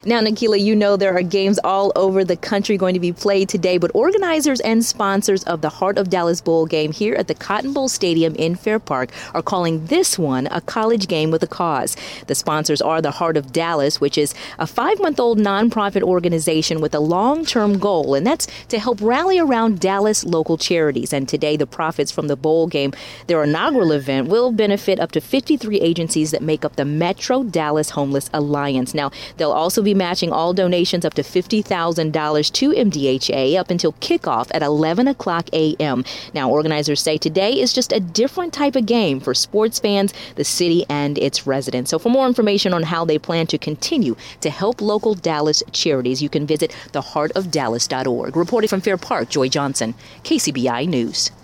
Now, Nikila, you know there are games all over the country going to be played today, but organizers and sponsors of the Heart of Dallas Bowl game here at the Cotton Bowl Stadium in Fair Park are calling this one a college game with a cause. The sponsors are the Heart of Dallas, which is a 5-month-old nonprofit organization with a long-term goal, and that's to help rally around Dallas local charities. And today, the profits from the bowl game, their inaugural event, will benefit up to 53 agencies that make up the Metro Dallas Homeless Alliance. Now, they'll also be matching all donations up to $50,000 to MDHA up until kickoff at 11 o'clock a.m. Now, organizers say today is just a different type of game for sports fans, the city, and its residents. So for more information on how they plan to continue to help local Dallas charities, you can visit theheartofdallas.org. Reporting from Fair Park, Joy Johnson, KCBI News.